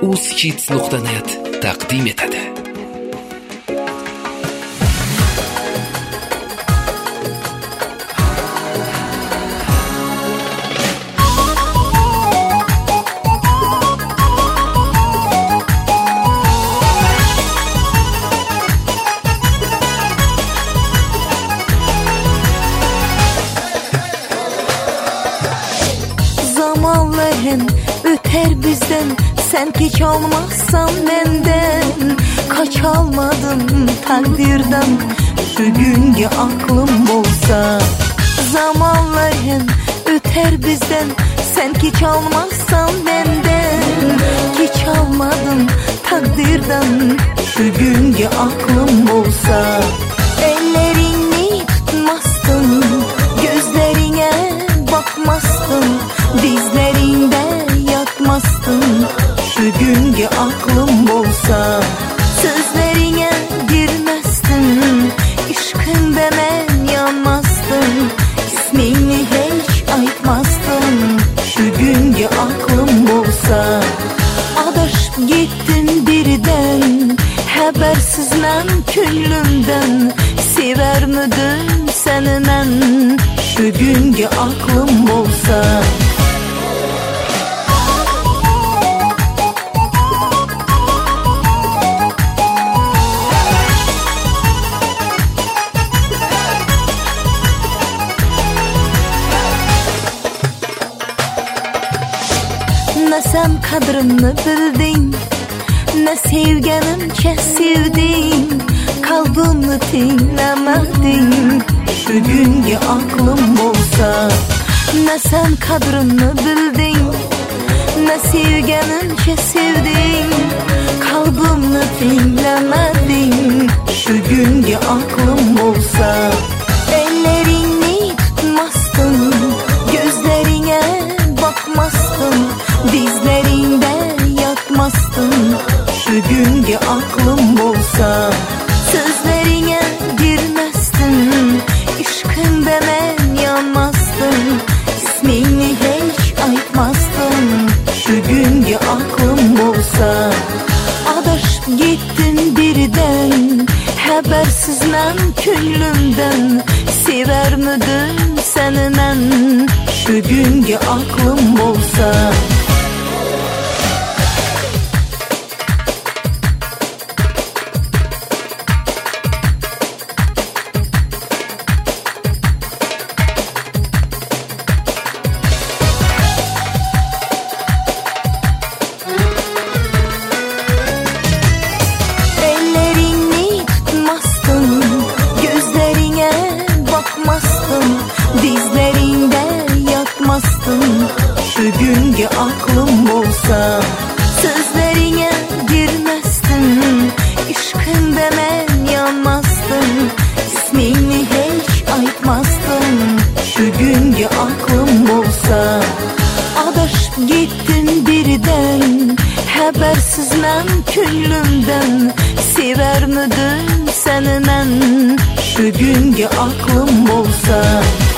uzkids.net taqdim etadi. Zamanların öter bizden, sen hiç olmazsan benden. Kaç almadım takdirden, şu günge aklım olsa. Zamanların öter bizden, sen hiç olmazsan benden. Hiç almadım takdirden, şu günge aklım olsa. Ellerini tutmazdım, gözlerine bakmazdım, dizlerinde yatmazdım, şu günge aklım olsa. Sözlerine girmezdim, aşkında ben yanmazdım, ismini hiç aytmazdım, şu günge aklım olsa. Adaşıp gittin birden, habersiz ben küllümden. Sever müdüm seni men, şu günge aklım olsa. Ne sen kadrını bildin, ne sevgenimce sevdin, kalbimi dinlemedin, şu günge aklım olsa. Ne sen kadrını bildin, ne sevgenimce sevdin, kalbimi dinlemedin, şu günge aklım olsa. Ellerini tutmazdım, gözlerine bakmazdım, dizlerinde yatmazdım, şu günge aklım olsa. Sözlerine girmezdim, aşkında ben yanmazdım, ismini hiç aytmazdım, şu günge aklım olsa. Adaşıp gittin birden, habersiz ben küllümden. Sever müdüm seni men, şu günge aklım olsa. Ellerini tutmazdım, gözlerine bakmazdım, dizlerinde yatmazdım, şu günge aklım olsa. Sözlerine girmezdim, aşkında ben yanmazdım, ismini hiç aytmazdım, şu günge aklım olsa. Adaşıp gittin birden, habersiz ben küllümden. Sever müdüm seni men, şu günge aklım olsa.